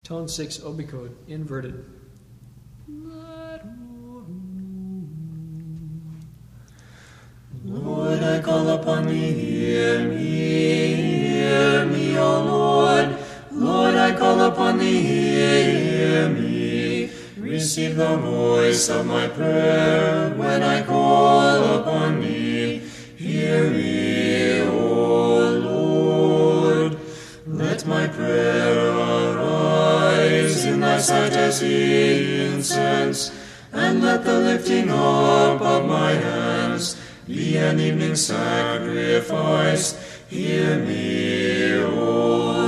Tone 6 obicode, inverted. Lord, I call upon thee, hear me, O Lord. Lord, I call upon thee, hear me. Receive the voice of my prayer when I call upon thee. Hear me, O Lord. Let my prayer arise in thy sight as incense, and let the lifting up of my hands be an evening sacrifice. Hear me, O